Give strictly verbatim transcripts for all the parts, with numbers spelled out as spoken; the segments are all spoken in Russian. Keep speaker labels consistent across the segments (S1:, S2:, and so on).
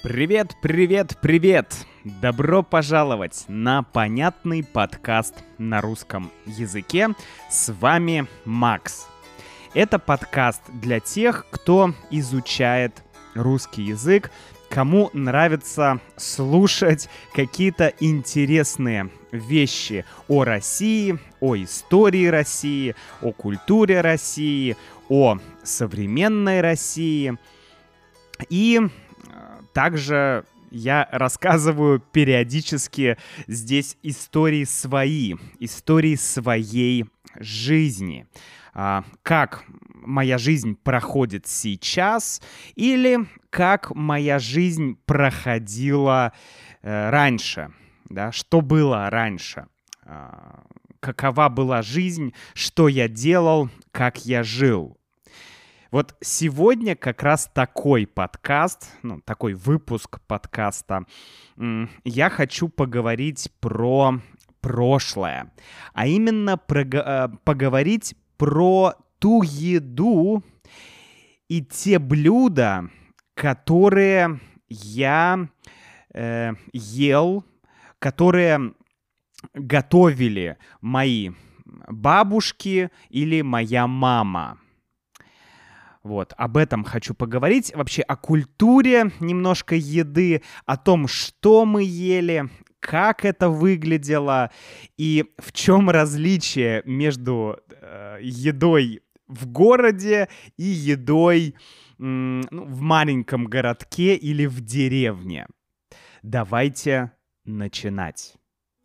S1: Привет, привет, привет! Добро пожаловать на понятный подкаст на русском языке. С вами Макс. Это подкаст для тех, кто изучает русский язык, кому нравится слушать какие-то интересные вещи о России, о истории России, о культуре России, о современной России. И также я рассказываю периодически здесь истории свои, истории своей жизни. Как моя жизнь проходит сейчас или как моя жизнь проходила раньше, да, что было раньше, какова была жизнь, что я делал, как я жил. Вот сегодня как раз такой подкаст, ну, такой выпуск подкаста, я хочу поговорить про прошлое, а именно про, поговорить про ту еду и те блюда, которые я э, ел, которые готовили мои бабушки или моя мама. Вот, об этом хочу поговорить. Вообще о культуре немножко еды, о том, что мы ели, как это выглядело и в чем различие между э, едой в городе и едой м, ну, в маленьком городке или в деревне. Давайте начинать.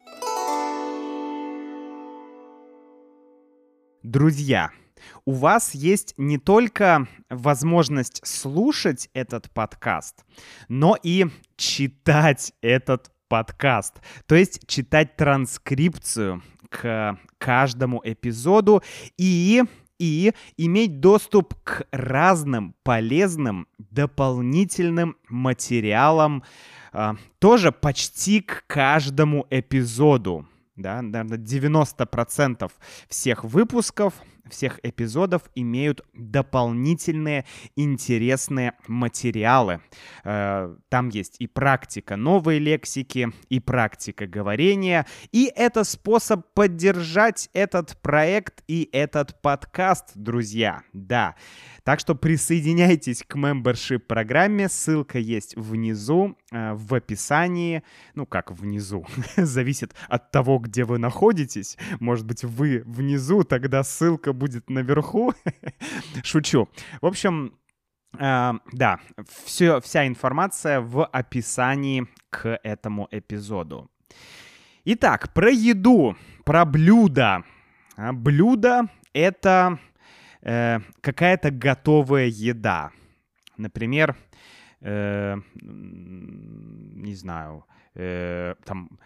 S1: Друзья, у вас есть не только возможность слушать этот подкаст, но и читать этот подкаст. То есть читать транскрипцию к каждому эпизоду и, и иметь доступ к разным полезным дополнительным материалам, э, тоже почти к каждому эпизоду. Да, наверное, девяносто процентов всех выпусков, всех эпизодов имеют дополнительные интересные материалы. Там есть и практика новой лексики, и практика говорения. И это способ поддержать этот проект и этот подкаст, друзья. Да. Так что присоединяйтесь к мембершип-программе. Ссылка есть внизу, в описании. Ну, как внизу? Зависит от того, где вы находитесь. Может быть, вы внизу, тогда ссылка будет наверху. Шучу. В общем, э, да, все, вся информация в описании к этому эпизоду. Итак, про еду, про блюда. Блюдо — это э, какая-то готовая еда. Например, э, не знаю, э, там...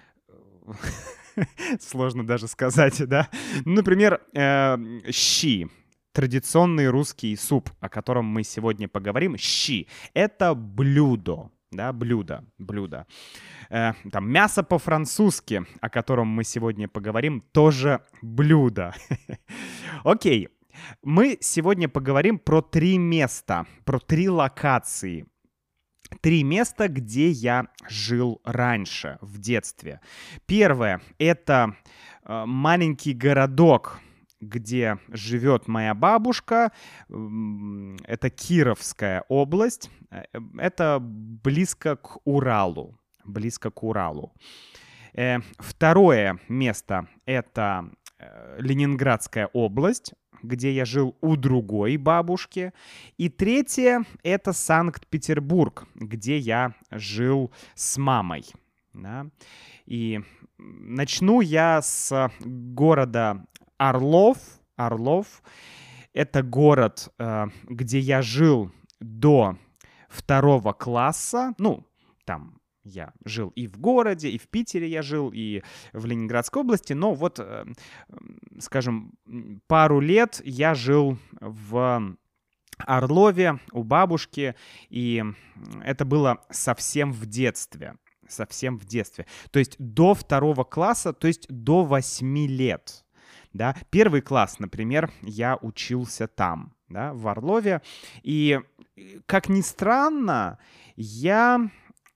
S1: Сложно даже сказать, да? Например, э, щи. Традиционный русский суп, о котором мы сегодня поговорим. Щи. Это блюдо. Да, блюдо. Блюдо. Э, там мясо по-французски, о котором мы сегодня поговорим, тоже блюдо. Окей. Мы сегодня поговорим про три места, про три локации. Три места, где я жил раньше, в детстве. Первое — это э, маленький городок, где живет моя бабушка. Это Кировская область. Это близко к Уралу. Близко к Уралу. Э, второе место — это э, Ленинградская область, где я жил у другой бабушки. И третье — это Санкт-Петербург, где я жил с мамой. Да? И начну я с города Орлов. Орлов — это город, где я жил до второго класса. Ну, там я жил и в городе, и в Питере я жил, и в Ленинградской области. Но вот, скажем, пару лет я жил в Орлове у бабушки, и это было совсем в детстве. Совсем в детстве. То есть до второго класса, то есть до восьми лет. Да? Первый класс, например, я учился там, да, в Орлове. И, как ни странно, я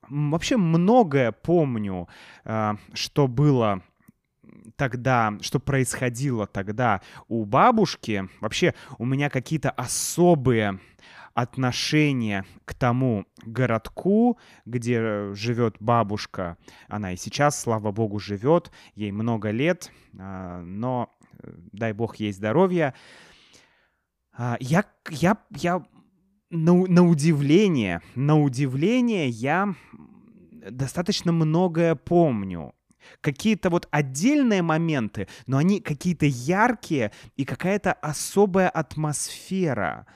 S1: вообще многое помню, э, что было тогда, что происходило тогда у бабушки. Вообще у меня какие-то особые отношения к тому городку, где живет бабушка. Она и сейчас, слава богу, живет, ей много лет, а, но э, дай бог ей здоровья. А, Я, я, я на, у- на удивление, на удивление я достаточно многое помню. Какие-то вот отдельные моменты, но они какие-то яркие и какая-то особая атмосфера.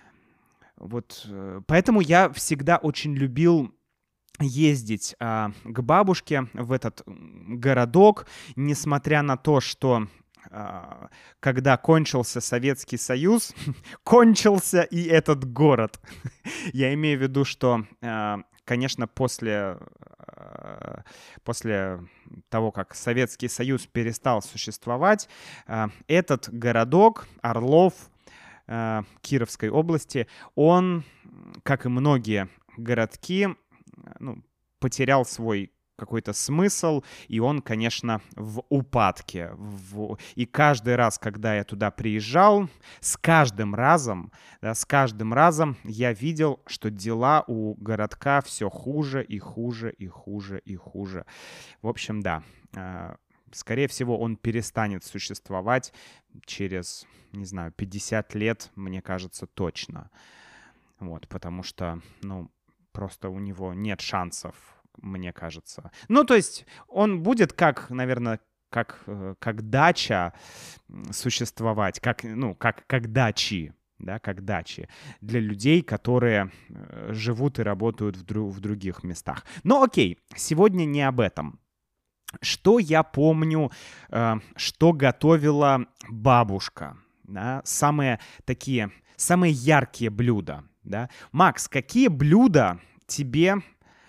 S1: Вот, э, поэтому я всегда очень любил ездить а, к бабушке в этот м, городок, несмотря на то, что а, когда кончился Советский Союз, кончился и этот город. Я имею в виду, что, а, конечно, после, а, после того, как Советский Союз перестал существовать, а, этот городок, Орлов, а, Кировской области, он, как и многие городки, ну, потерял свой какой-то смысл, и он, конечно, в упадке. В... И каждый раз, когда я туда приезжал, с каждым разом, да, с каждым разом я видел, что дела у городка все хуже и хуже и хуже и хуже. В общем, да, э, скорее всего, он перестанет существовать через, не знаю, пятьдесят лет, мне кажется, точно. Вот, потому что, ну, просто у него нет шансов, мне кажется. Ну, то есть он будет как, наверное, как, э, как дача м, существовать, как, ну, как, как дачи, да, как дачи для людей, которые э, живут и работают в, дру- в других местах. Но окей, сегодня не об этом. Что я помню, э, что готовила бабушка, да, самые такие, самые яркие блюда, да. Макс, какие блюда тебе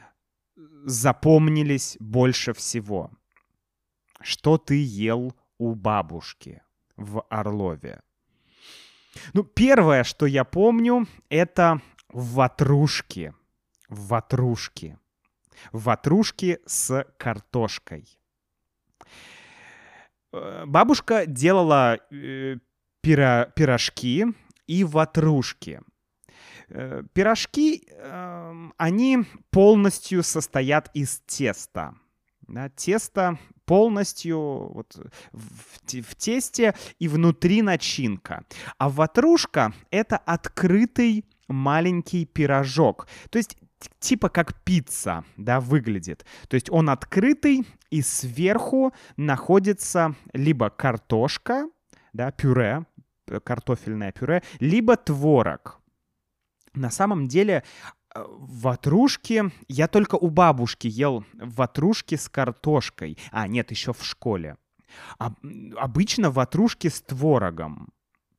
S1: запомнились больше всего? Что ты ел у бабушки в Орлове? Ну, первое, что я помню, это ватрушки. Ватрушки. Ватрушки с картошкой. Э, Бабушка делала э, пиро- пирожки и ватрушки. Э, Пирожки, эм, они полностью состоят из теста. Да, тесто полностью вот в, те- в тесте и внутри начинка. А ватрушка — это открытый маленький пирожок. То есть т- типа как пицца, да, выглядит. То есть он открытый, и сверху находится либо картошка, да, пюре, э, картофельное пюре, либо творог. На самом деле э, ватрушки... Я только у бабушки ел ватрушки с картошкой. А, нет, еще в школе. А, м, обычно ватрушки с творогом.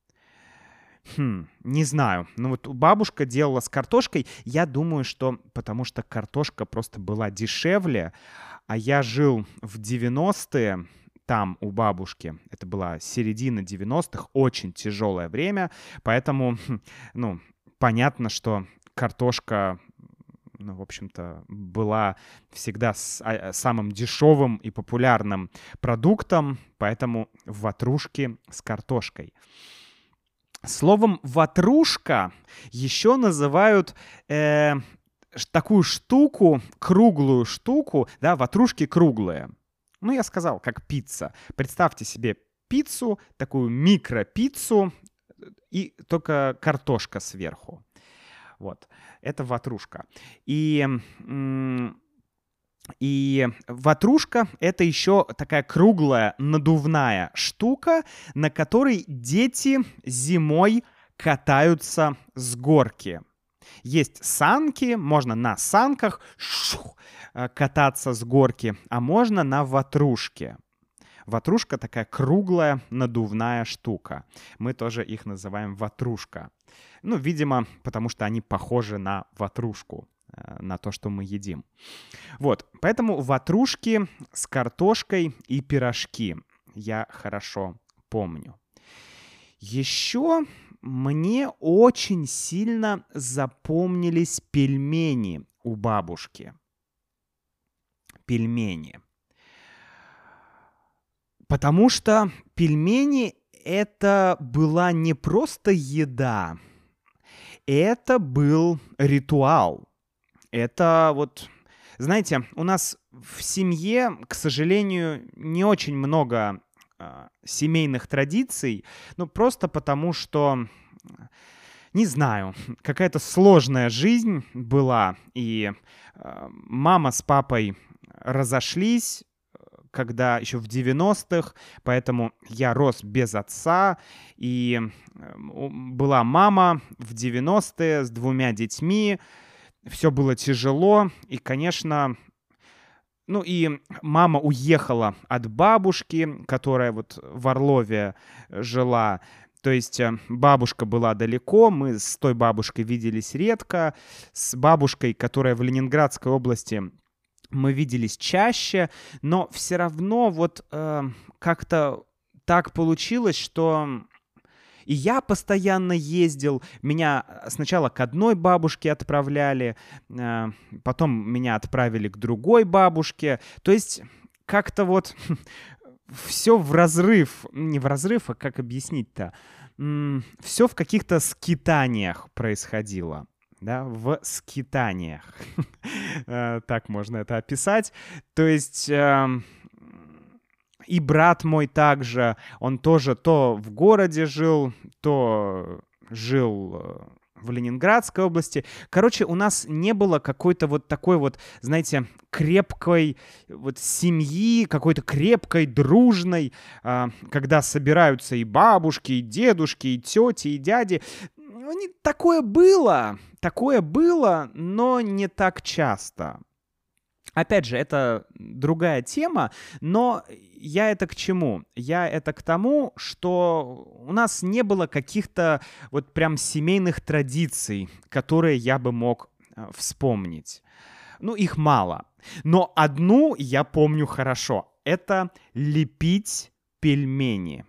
S1: Хм, не знаю. Ну вот бабушка делала с картошкой. Я думаю, что потому что картошка просто была дешевле, а я жил в девяностые там у бабушки. Это была середина девяностых, очень тяжелое время, поэтому, хм, ну, понятно, что картошка, ну, в общем-то, была всегда с- а, самым дешевым и популярным продуктом, поэтому ватрушки с картошкой. Словом ватрушка еще называют э, ш- такую штуку, круглую штуку, да, ватрушки круглые. Ну, я сказал, как пицца. Представьте себе пиццу, такую микропиццу, и только картошка сверху. Вот, это ватрушка. И, м, и ватрушка — это еще такая круглая надувная штука, на которой дети зимой катаются с горки. Есть санки, можно на санках шух, э, кататься с горки, а можно на ватрушке. Ватрушка такая круглая надувная штука. Мы тоже их называем ватрушка. Ну, видимо, потому что они похожи на ватрушку, э, на то, что мы едим. Вот, поэтому ватрушки с картошкой и пирожки я хорошо помню. Еще мне очень сильно запомнились пельмени у бабушки. пельмени? Потому что пельмени — это была не просто еда, это был ритуал. Это вот, знаете, у нас в семье, к сожалению, не очень много а, семейных традиций, ну просто потому что, не знаю, какая-то сложная жизнь была, и а, мама с папой разошлись, когда еще в девяностых, поэтому я рос без отца, и была мама в девяностые с двумя детьми, все было тяжело, и, конечно, ну и мама уехала от бабушки, которая вот в Орлове жила, то есть бабушка была далеко, мы с той бабушкой виделись редко, с бабушкой, которая в Ленинградской области, мы виделись чаще, но все равно вот э, как-то так получилось, что и я постоянно ездил. Меня сначала к одной бабушке отправляли, э, потом меня отправили к другой бабушке. То есть как-то вот все в разрыв, не в разрыв, а как объяснить-то? М- все в каких-то скитаниях происходило. Да, в скитаниях. Так можно это описать. То есть э, и брат мой также, он тоже то в городе жил, то жил в Ленинградской области. Короче, у нас не было какой-то вот такой вот, знаете, крепкой вот семьи, какой-то крепкой, дружной, э, когда собираются и бабушки, и дедушки, и тети, и дяди. Такое было, такое было, но не так часто. Опять же, это другая тема, но я это к чему? Я это к тому, что у нас не было каких-то вот прям семейных традиций, которые я бы мог вспомнить. Ну, их мало. Но одну я помню хорошо. Это лепить пельмени.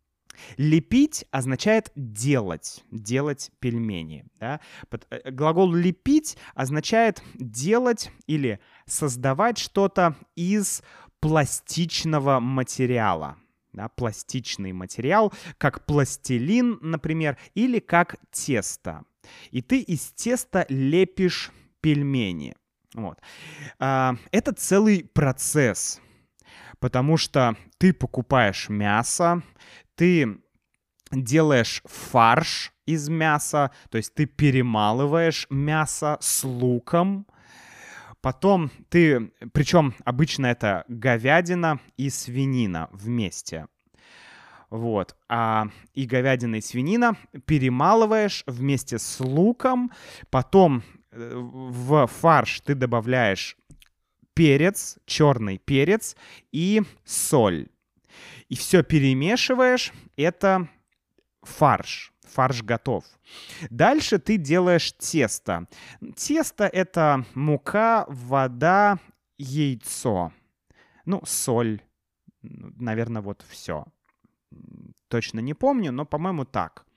S1: Лепить означает делать, делать пельмени. Да? Глагол «лепить» означает делать или создавать что-то из пластичного материала. Да? Пластичный материал, как пластилин, например, или как тесто. И ты из теста лепишь пельмени. Вот. Это целый процесс, потому что ты покупаешь мясо, ты делаешь фарш из мяса, то есть ты перемалываешь мясо с луком, потом ты, причем обычно это говядина и свинина вместе, вот, а и говядина и свинина перемалываешь вместе с луком, потом в фарш ты добавляешь перец, черный перец и соль. И все перемешиваешь, это фарш. Фарш готов. Дальше ты делаешь тесто. Тесто — это мука, вода, яйцо. Ну, соль. Наверное, вот все. Точно не помню, но, по-моему, так.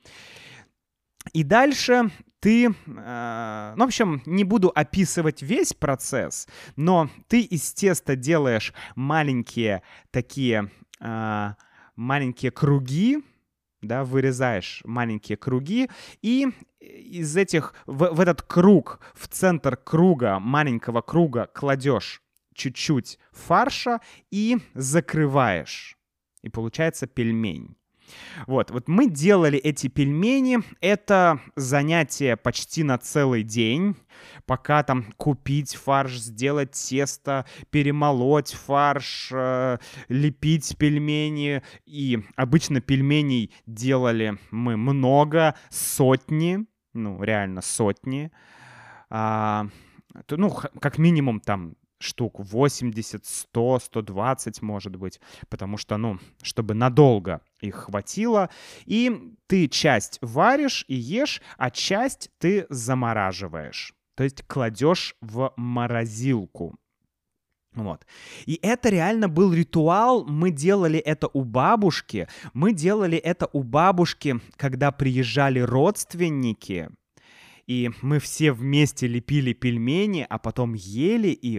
S1: И дальше ты, э, ну, в общем, не буду описывать весь процесс, но ты из теста делаешь маленькие такие... маленькие круги, да, вырезаешь маленькие круги, и из этих, в, в этот круг, в центр круга, маленького круга кладешь чуть-чуть фарша и закрываешь. И получается пельмень. Вот, вот мы делали эти пельмени, это занятие почти на целый день, пока там купить фарш, сделать тесто, перемолоть фарш, э, лепить пельмени. И обычно пельменей делали мы много, сотни, ну реально сотни, а, то, ну как минимум там штук восемьдесят, сто, сто двадцать, может быть, потому что, ну, чтобы надолго их хватило. И ты часть варишь и ешь, а часть ты замораживаешь. То есть кладешь в морозилку. Вот. И это реально был ритуал. Мы делали это у бабушки. Мы делали это у бабушки, когда приезжали родственники. И мы все вместе лепили пельмени, а потом ели их.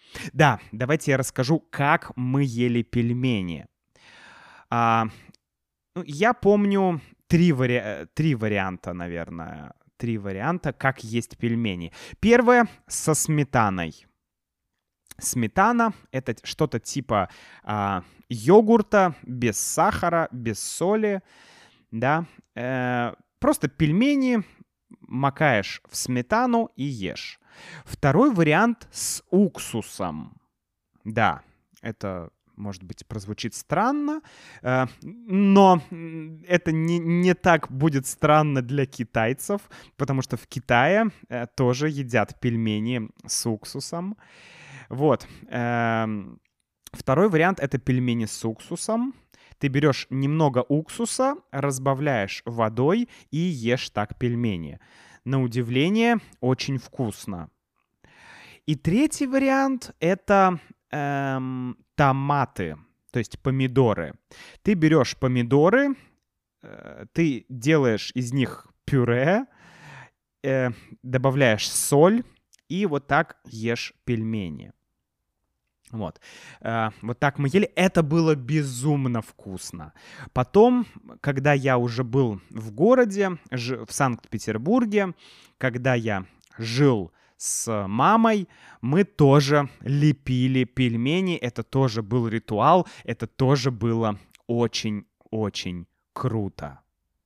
S1: Да, давайте я расскажу, как мы ели пельмени. А, ну, я помню три, вари... э, три варианта, наверное. Три варианта, как есть пельмени. Первое — со сметаной. Сметана — это т- что-то типа а, йогурта, без сахара, без соли, да. Э, просто пельмени макаешь в сметану и ешь. Второй вариант с уксусом. Да, это, может быть, прозвучит странно, э, но м, это не, не так будет странно для китайцев, потому что в Китае э, тоже едят пельмени с уксусом. Вот. эм, Второй вариант — это пельмени с уксусом. Ты берешь немного уксуса, разбавляешь водой и ешь так пельмени. На удивление, очень вкусно. И третий вариант — это эм, томаты, то есть помидоры. Ты берешь помидоры, э, ты делаешь из них пюре, э, добавляешь соль и вот так ешь пельмени. Вот. Э, вот так мы ели. Это было безумно вкусно. Потом, когда я уже был в городе, ж- в Санкт-Петербурге, когда я жил с мамой, мы тоже лепили пельмени. Это тоже был ритуал. Это тоже было очень-очень круто.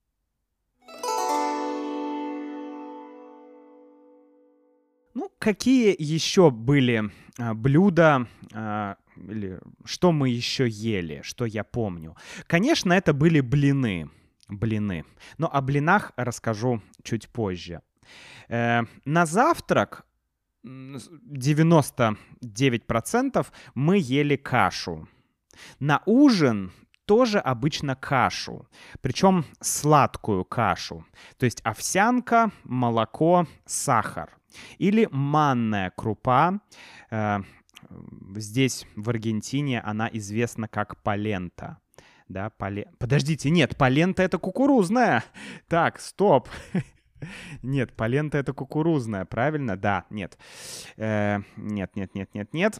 S1: Ну, какие еще были а, блюда, а, или что мы еще ели, что я помню? Конечно, это были блины. Блины. Но о блинах расскажу чуть позже. Э, на завтрак м, с- девяносто девять процентов мы ели кашу. На ужин тоже обычно кашу, причем сладкую кашу, то есть овсянка, молоко, сахар. Или манная крупа. Э, Здесь, в Аргентине, она известна как полента. Да, поле... Подождите, нет, полента — это кукурузная. Так, стоп. Нет, полента — это кукурузная, правильно? Да, нет. Э, Нет, нет, нет, нет, нет.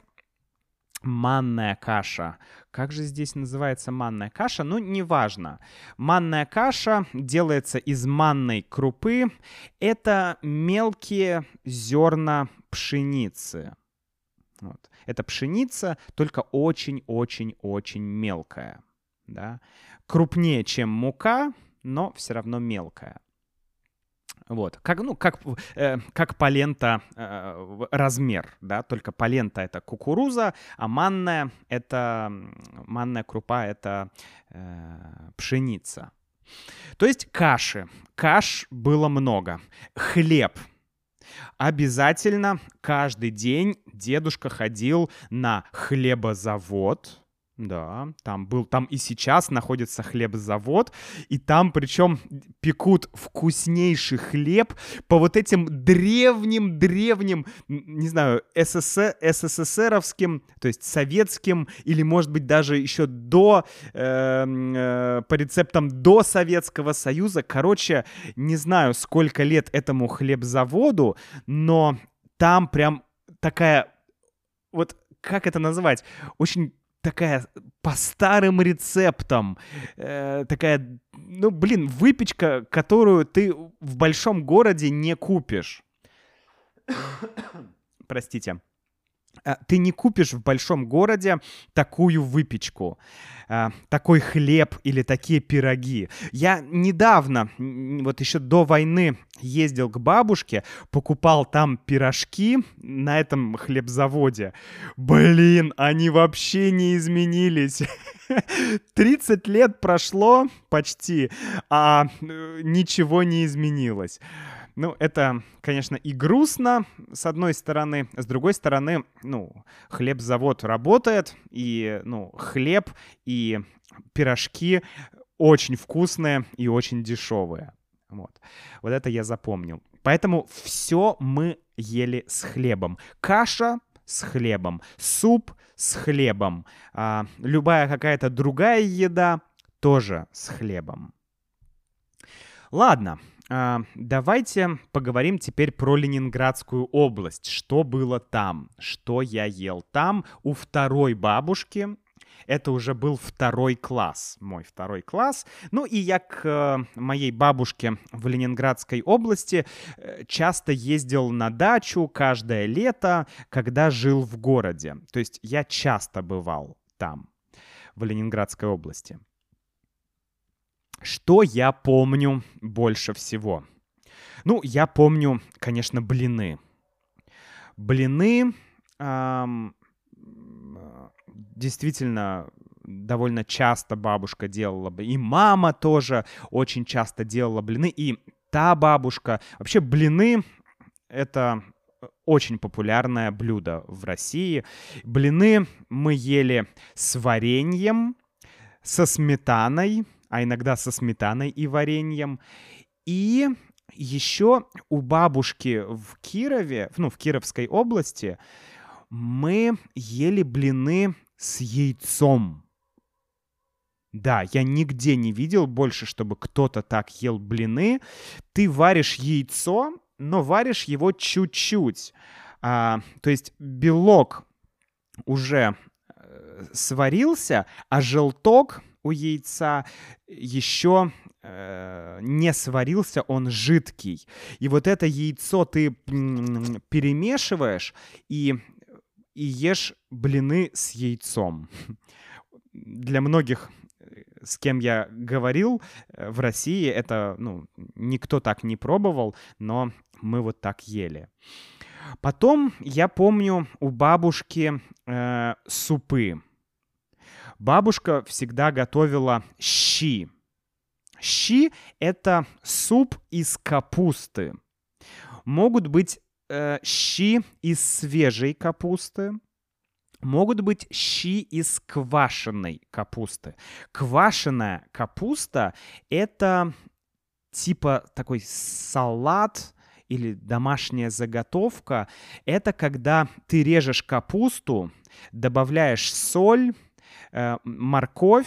S1: Манная каша. Как же здесь называется манная каша? Ну, неважно. Манная каша делается из манной крупы. Это мелкие зерна пшеницы. Вот. Это пшеница, только очень-очень-очень мелкая. Да? Крупнее, чем мука, но все равно мелкая. Вот, как, ну, как, э, как полента э, в- размер, да, только полента — это кукуруза, а манная — это, м, манная крупа — это э, пшеница. То есть каши. Каш было много. Хлеб. Обязательно каждый день дедушка ходил на хлебозавод. Да, там был, там и сейчас находится хлебозавод, и там причем пекут вкуснейший хлеб по вот этим древним-древним, не знаю, ССС, СССРовским, то есть советским, или, может быть, даже еще до, э, э, по рецептам до Советского Союза. Короче, не знаю, сколько лет этому хлебзаводу, но там прям такая, вот как это назвать, очень такая по старым рецептам, э, такая, ну, блин, выпечка, которую ты в большом городе не купишь. Простите. А, Ты не купишь в большом городе такую выпечку, а, такой хлеб или такие пироги. Я недавно, м, вот еще до войны, ездил к бабушке, покупал там пирожки на этом хлебзаводе. Блин, они вообще не изменились. Тридцать лет прошло почти, а э, ничего не изменилось. Ну, это, конечно, и грустно, с одной стороны. С другой стороны, ну, хлебзавод работает, и, ну, хлеб и пирожки очень вкусные и очень дешевые. Вот. Вот это я запомнил. Поэтому все мы ели с хлебом. Каша с хлебом, суп с хлебом, а, любая какая-то другая еда тоже с хлебом. Ладно, а, давайте поговорим теперь про Ленинградскую область. Что было там? Что я ел там у второй бабушки? Это уже был второй класс, мой второй класс. Ну и я к э, моей бабушке в Ленинградской области э, часто ездил на дачу каждое лето, когда жил в городе. То есть я часто бывал там, в Ленинградской области. Что я помню больше всего? Ну, я помню, конечно, блины. Блины ам, действительно довольно часто бабушка делала бы. И мама тоже очень часто делала блины. И та бабушка... Вообще блины — это очень популярное блюдо в России. Блины мы ели с вареньем, со сметаной, а иногда со сметаной и вареньем. И еще у бабушки в Кирове, ну, в Кировской области, мы ели блины с яйцом. Да, я нигде не видел больше, чтобы кто-то так ел блины. Ты варишь яйцо, но варишь его чуть-чуть. А, то есть белок уже э, сварился, а желток у яйца еще э, не сварился, он жидкий. И вот это яйцо ты м, перемешиваешь и, и ешь блины с яйцом. Для многих, с кем я говорил в России, это, ну, никто так не пробовал, но мы вот так ели. Потом я помню у бабушки э, супы. Бабушка всегда готовила щи. Щи — это суп из капусты. Могут быть э, щи из свежей капусты. Могут быть щи из квашеной капусты. Квашеная капуста — это типа такой салат или домашняя заготовка. Это когда ты режешь капусту, добавляешь соль, э, морковь,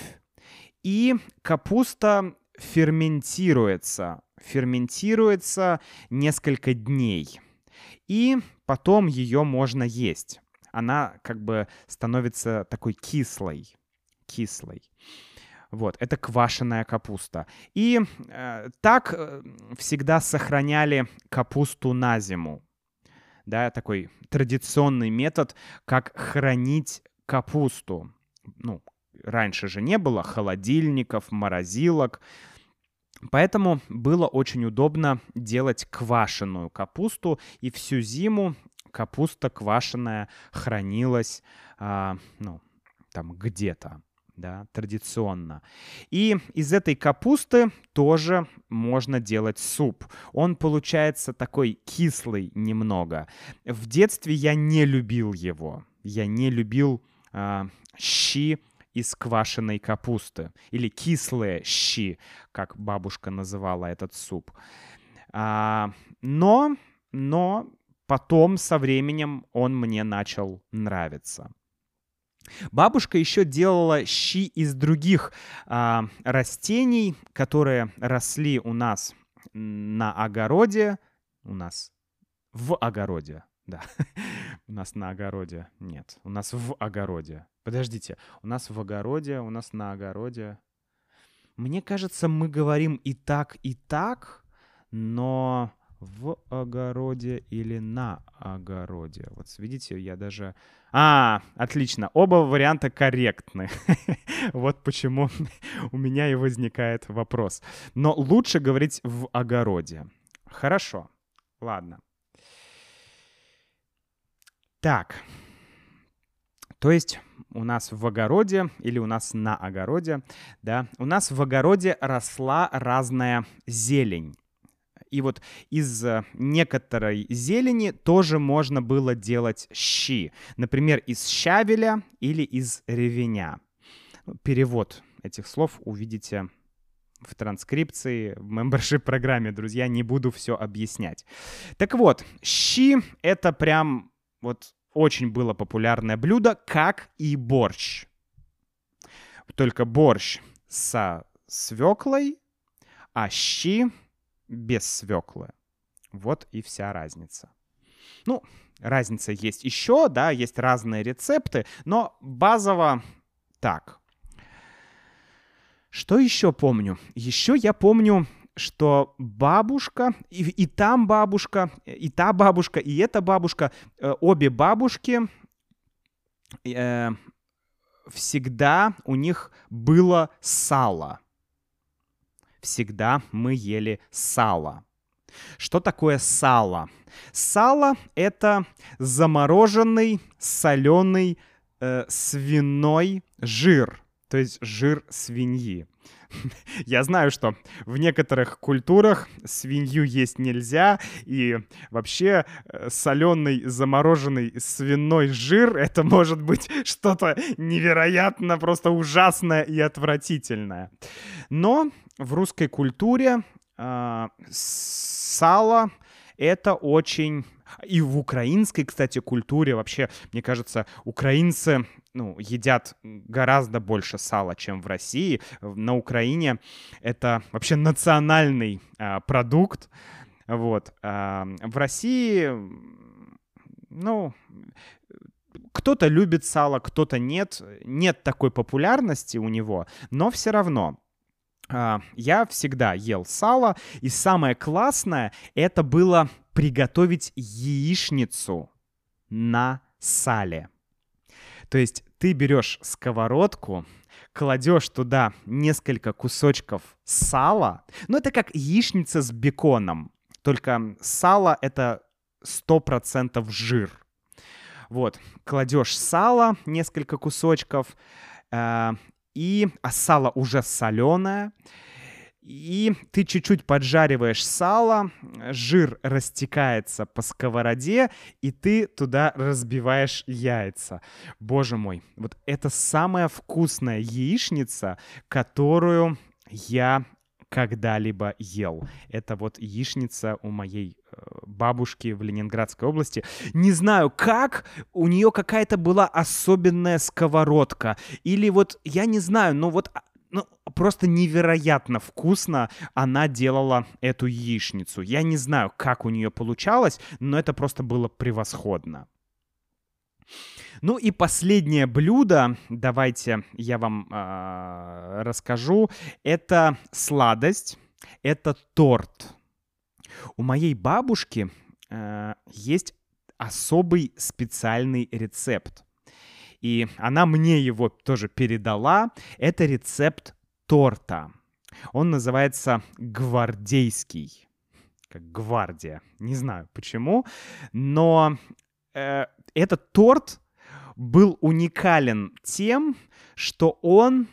S1: и капуста ферментируется. Ферментируется несколько дней. И потом ее можно есть. Она как бы становится такой кислой. Кислой. Вот, это квашеная капуста. И э, так э, всегда сохраняли капусту на зиму. Да, такой традиционный метод, как хранить капусту. Ну, раньше же не было холодильников, морозилок. Поэтому было очень удобно делать квашеную капусту. И всю зиму капуста квашеная хранилась, а, ну, там где-то, да, традиционно. И из этой капусты тоже можно делать суп. Он получается такой кислый немного. В детстве я не любил его. Я не любил а, щи из квашеной капусты. Или кислые щи, как бабушка называла этот суп. А, но, но потом со временем он мне начал нравиться. Бабушка еще делала щи из других а, растений, которые росли у нас на огороде. У нас в огороде, да. У нас на огороде. Нет, у нас в огороде. Подождите, у нас в огороде, у нас на огороде. Мне кажется, мы говорим и так, и так, но в огороде или на огороде. Вот видите, я даже... А, отлично, оба варианта корректны. Вот почему у меня и возникает вопрос. Но лучше говорить в огороде. Хорошо, ладно. Так, то есть у нас в огороде или у нас на огороде, да, у нас в огороде росла разная зелень. И вот из некоторой зелени тоже можно было делать щи. Например, из щавеля или из ревеня. Перевод этих слов увидите в транскрипции, в мембершип-программе, друзья, не буду все объяснять. Так вот, щи — это прям вот очень было популярное блюдо, как и борщ. Только борщ со свеклой, а щи без свеклы. Вот и вся разница. Ну, разница есть еще, да, есть разные рецепты, но базово так. Что еще помню? Еще я помню, что бабушка, и, и там бабушка, и та бабушка, и эта бабушка, э, обе бабушки, э, всегда у них было сало. Всегда мы ели сало. Что такое сало? Сало — это замороженный соленый э, свиной жир, то есть жир свиньи. Я знаю, что в некоторых культурах свинью есть нельзя, и вообще соленый замороженный свиной жир — это может быть что-то невероятно, просто ужасное и отвратительное. Но в русской культуре э, сало — это очень... И в украинской, кстати, культуре вообще, мне кажется, украинцы, ну, едят гораздо больше сала, чем в России. На Украине это вообще национальный а, продукт. Вот. А в России, ну, кто-то любит сало, кто-то нет. Нет такой популярности у него, но все равно. Я всегда ел сало, и самое классное — это было приготовить яичницу на сале. То есть ты берешь сковородку, кладешь туда несколько кусочков сала, ну это как яичница с беконом, только сало — это сто процентов жир. Вот, кладешь сало, несколько кусочков, э- И, а сало уже соленое, и ты чуть-чуть поджариваешь сало, жир растекается по сковороде, и ты туда разбиваешь яйца. Боже мой, вот это самая вкусная яичница, которую я когда-либо ел. Это вот яичница у моей бабушки в Ленинградской области. Не знаю, как, у нее какая-то была особенная сковородка. Или вот, я не знаю, но вот ну, просто невероятно вкусно она делала эту яичницу. Я не знаю, как у нее получалось, но это просто было превосходно. Ну и последнее блюдо, давайте я вам э, расскажу. Это сладость, это торт. У моей бабушки э, есть особый специальный рецепт. И она мне его тоже передала. Это рецепт торта. Он называется гвардейский. Как гвардия. Не знаю почему. Но э, этот торт был уникален тем, что он...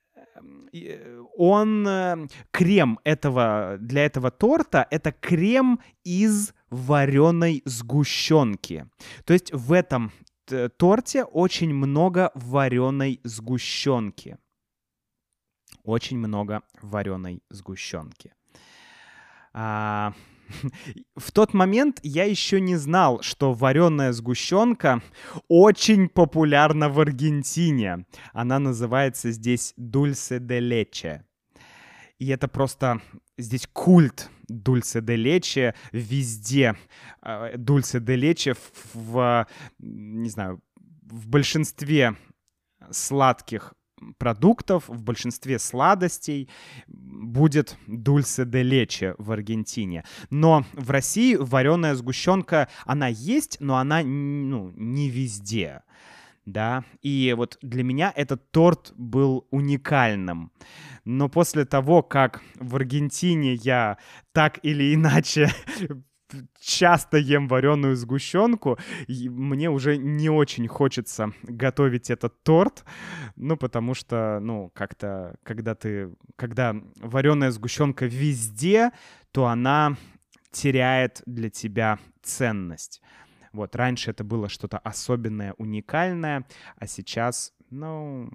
S1: Он, крем этого, для этого торта — это крем из вареной сгущенки. То есть в этом торте очень много вареной сгущенки. Очень много вареной сгущенки. А... В тот момент я еще не знал, что вареная сгущенка очень популярна в Аргентине. Она называется здесь dulce de leche. И это просто здесь культ dulce de leche везде. Dulce de leche в, в, не знаю, в большинстве сладких продуктов, в большинстве сладостей будет dulce de leche в Аргентине. Но в России вареная сгущенка, она есть, но она, ну, не везде. Да, и вот для меня этот торт был уникальным. Но после того, как в Аргентине я так или иначе часто ем вареную сгущенку, мне уже не очень хочется готовить этот торт, ну, потому что, ну, как-то, когда ты, когда вареная сгущенка везде, то она теряет для тебя ценность. Вот, раньше это было что-то особенное, уникальное, а сейчас, ну,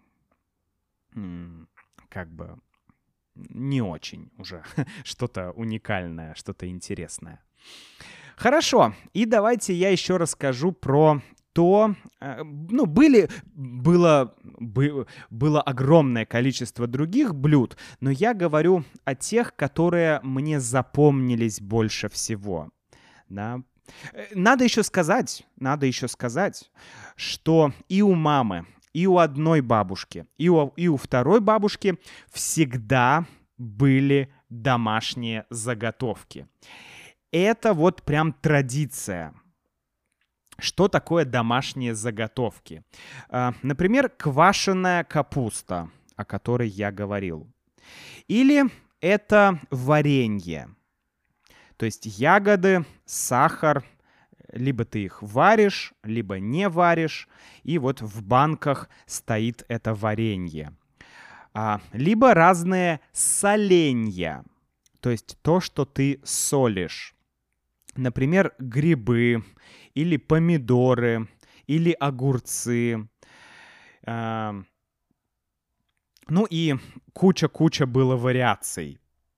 S1: как бы не очень уже что-то уникальное, что-то интересное. Хорошо, и давайте я еще расскажу про то, э, ну, были, было, бы- было огромное количество других блюд, но я говорю о тех, которые мне запомнились больше всего, да. Э, Надо еще сказать, надо еще сказать, что и у мамы, и у одной бабушки, и у, и у второй бабушки всегда были домашние заготовки. Это вот прям традиция. Что такое домашние заготовки? А, Например, квашеная капуста, о которой я говорил. Или это варенье. То есть ягоды, сахар, либо ты их варишь, либо не варишь, и вот в банках стоит это варенье. А, Либо разные соленья, то есть то, что ты солишь. Например, грибы или помидоры или огурцы. А, Ну и куча-куча было вариаций.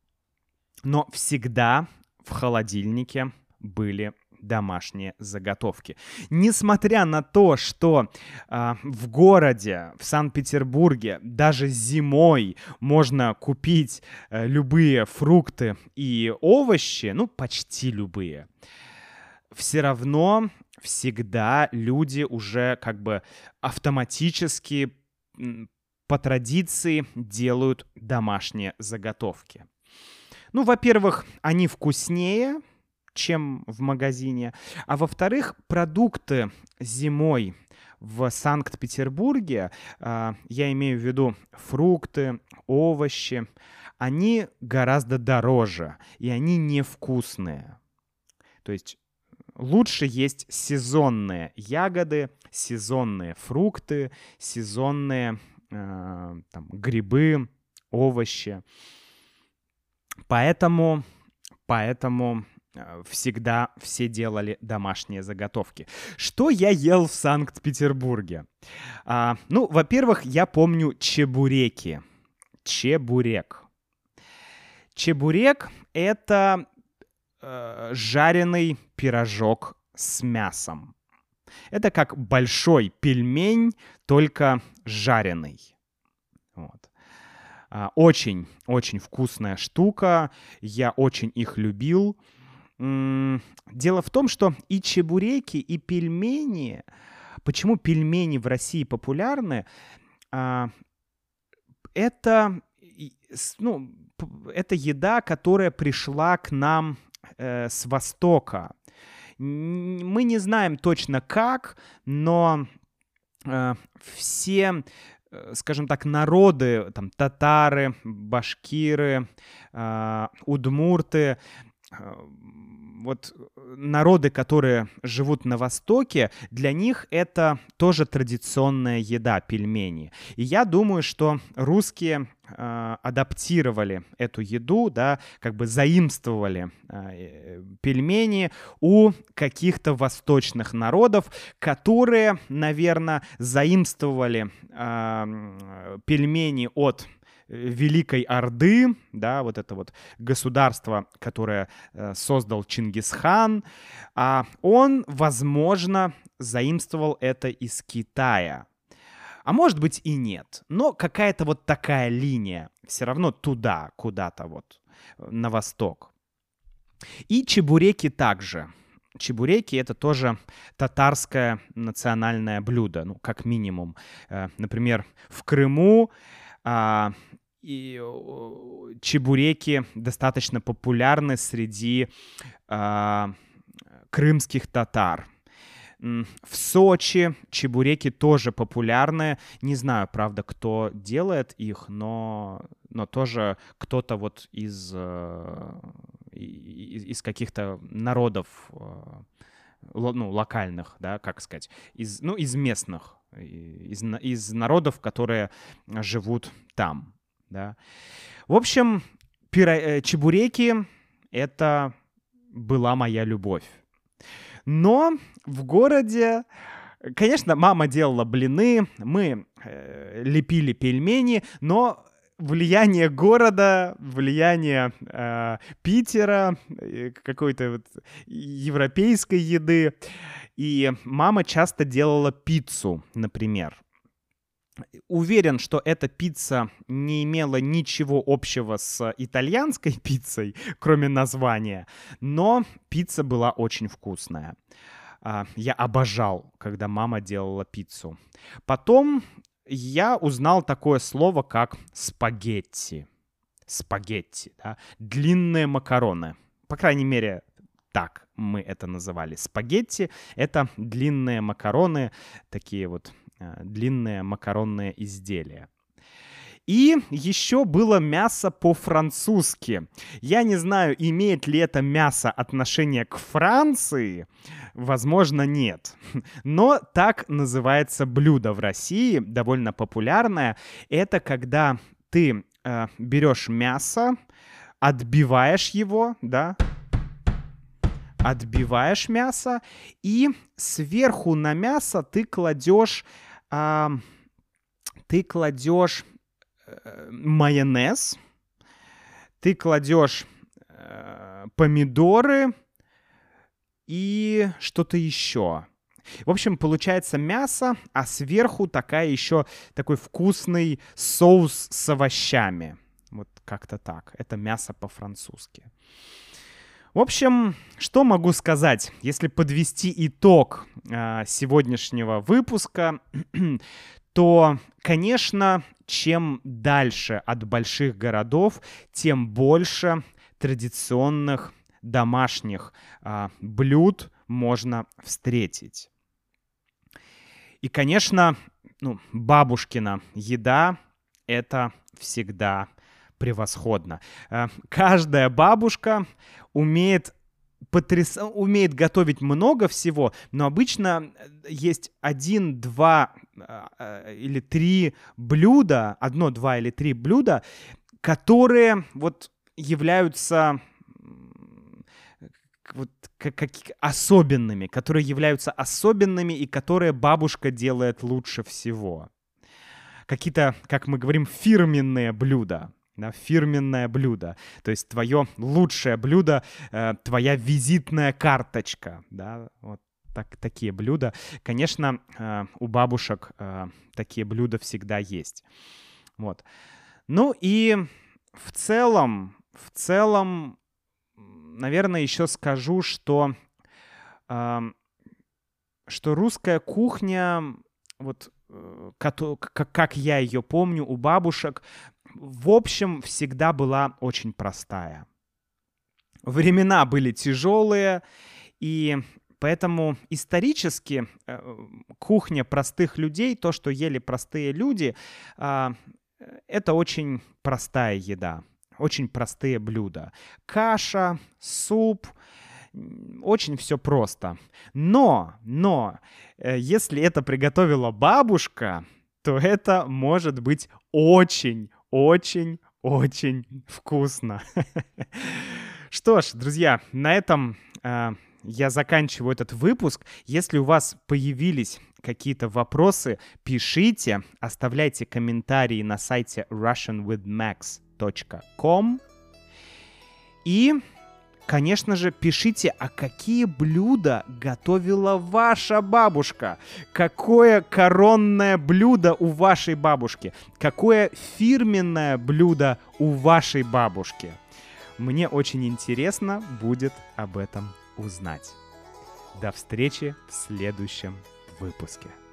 S1: Но всегда в холодильнике были домашние заготовки. Несмотря на то, что а, в городе, в Санкт-Петербурге, даже зимой можно купить а, любые фрукты и овощи, ну, почти любые, все равно всегда люди уже как бы автоматически м, по традиции делают домашние заготовки. Ну, во-первых, они вкуснее, чем в магазине. А во-вторых, продукты зимой в Санкт-Петербурге, а, я имею в виду фрукты, овощи, они гораздо дороже, и они невкусные. То есть лучше есть сезонные ягоды, сезонные фрукты, сезонные э, там, грибы, овощи. Поэтому, поэтому э, всегда все делали домашние заготовки. Что я ел в Санкт-Петербурге? А, ну, во-первых, я помню чебуреки. Чебурек. Чебурек — это э, жареный пирожок с мясом. Это как большой пельмень, только жареный. Вот. А, Очень, очень вкусная штука. Я очень их любил. М, Дело в том, что и чебуреки, и пельмени... Почему пельмени в России популярны? А, Это, и- с- ну, п- это еда, которая пришла к нам э, с Востока. Н- Мы не знаем точно как, но э, все, э, скажем так, народы, там, татары, башкиры, а, удмурты, а, вот э, народы, которые живут на Востоке, для них это тоже традиционная еда, пельмени. И я думаю, что русские э, адаптировали эту еду, да, как бы заимствовали э, пельмени у каких-то восточных народов, которые, наверное, заимствовали э, пельмени от Великой Орды, да, вот это вот государство, которое э, создал Чингисхан, а он, возможно, заимствовал это из Китая. А может быть и нет, но какая-то вот такая линия все равно туда, куда-то вот, э, на восток. И чебуреки также. Чебуреки — это тоже татарское национальное блюдо, ну, как минимум. Э, Например, в Крыму а, и о, чебуреки достаточно популярны среди а, крымских татар. М, В Сочи чебуреки тоже популярны. Не знаю, правда, кто делает их, но, но тоже кто-то вот из, э, и- из, из каких-то народов, э, ло- ну, локальных, да, как сказать, из, ну, из местных, и- из, на- из народов, которые живут там, да. В общем, пиро- э, чебуреки — это была моя любовь. Но в городе, конечно, мама делала блины, мы э, лепили пельмени, но влияние города, влияние э, Питера, э, какой-то вот европейской еды. И мама часто делала пиццу, например. Уверен, что эта пицца не имела ничего общего с итальянской пиццей, кроме названия, но пицца была очень вкусная. А, Я обожал, когда мама делала пиццу. Потом я узнал такое слово, как спагетти. Спагетти, да? Длинные макароны. По крайней мере, так мы это называли. Спагетти — это длинные макароны, такие вот э, длинные макаронные изделия. И еще было мясо по-французски. Я не знаю, имеет ли это мясо отношение к Франции. Возможно, нет. Но так называется блюдо в России, довольно популярное. Это когда ты э, берешь мясо, отбиваешь его, да, отбиваешь мясо, и сверху на мясо ты кладешь, э, ты кладешь майонез, ты кладешь э, помидоры и что-то еще. В общем, получается мясо, а сверху такая еще такой вкусный соус с овощами. Вот как-то так. Это мясо по-французски. В общем, что могу сказать, если подвести итог э, сегодняшнего выпуска, то, конечно, чем дальше от больших городов, тем больше традиционных домашних а, блюд можно встретить. И, конечно, ну, бабушкина еда — это всегда превосходно. А, каждая бабушка умеет Потряс... умеет готовить много всего, но обычно есть один, два э, или три блюда, одно, два или три блюда, которые вот являются вот как, как особенными, которые являются особенными и которые бабушка делает лучше всего. Какие-то, как мы говорим, фирменные блюда. Да, фирменное блюдо. То есть твое лучшее блюдо, э, твоя визитная карточка. Да, вот так, такие блюда. Конечно, э, у бабушек э, такие блюда всегда есть. Вот. Ну и в целом, в целом, наверное, еще скажу, что, э, что русская кухня, вот, э, как, как я ее помню у бабушек, в общем, всегда была очень простая. Времена были тяжелые, и поэтому исторически э, кухня простых людей, то, что ели простые люди, э, это очень простая еда, очень простые блюда. Каша, суп, очень все просто. Но, но, э, если это приготовила бабушка, то это может быть очень Очень-очень вкусно. Что ж, друзья, на этом э, я заканчиваю этот выпуск. Если у вас появились какие-то вопросы, пишите, оставляйте комментарии на сайте russian with max точка ком. И, конечно же, пишите, а какие блюда готовила ваша бабушка? Какое коронное блюдо у вашей бабушки? Какое фирменное блюдо у вашей бабушки? Мне очень интересно будет об этом узнать. До встречи в следующем выпуске.